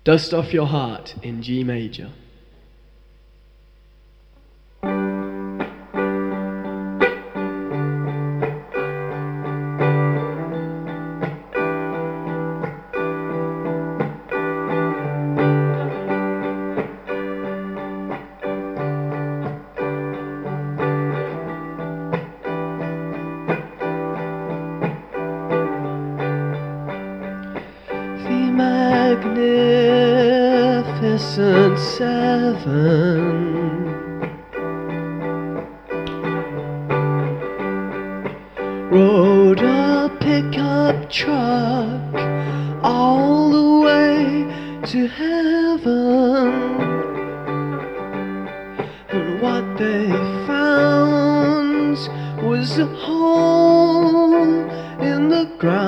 Dust Off Your Heart in G major. Magnificent Seven rode a pickup truck all the way to heaven, and what they found was a hole in the ground.